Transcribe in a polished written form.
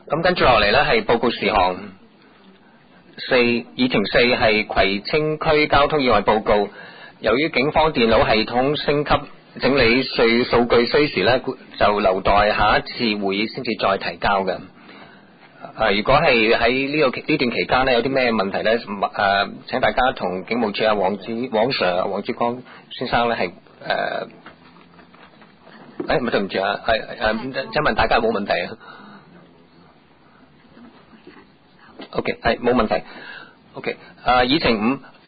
咁跟住落嚟呢係報告事項議程4係葵青區交通意外報告。由於警方電腦系統升級整理數據需時呢，就留待下一次會議先至再提交嘅。如果係喺呢段期間呢，有啲咩問題呢？請大家同警務處黃 Sir 黃志光先生呢係唔對唔住啊，請問大家有冇問題啊？OK 係冇問題。OK 議程5